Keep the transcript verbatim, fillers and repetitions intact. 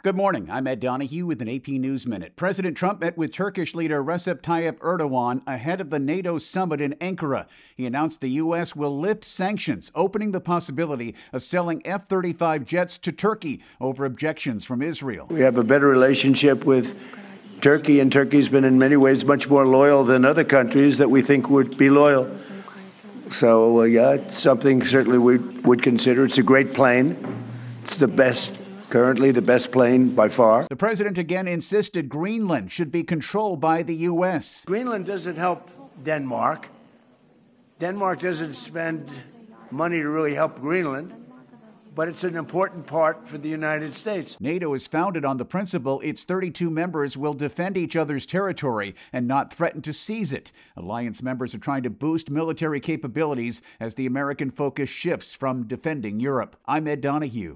Good morning. I'm Ed Donahue with an A P News Minute. President Trump met with Turkish leader Recep Tayyip Erdogan ahead of the NATO summit in Ankara. He announced the U S will lift sanctions, opening the possibility of selling F thirty-five jets to Turkey over objections from Israel. We have a better relationship with Turkey, and Turkey's been in many ways much more loyal than other countries that we think would be loyal. So, uh, yeah, it's something certainly we would consider. It's a great plane. It's the best. Currently the best plane by far. The president again insisted Greenland should be controlled by the U S. Greenland doesn't help Denmark. Denmark doesn't spend money to really help Greenland, but it's an important part for the United States. NATO is founded on the principle its thirty-two members will defend each other's territory and not threaten to seize it. Alliance members are trying to boost military capabilities as the American focus shifts from defending Europe. I'm Ed Donahue.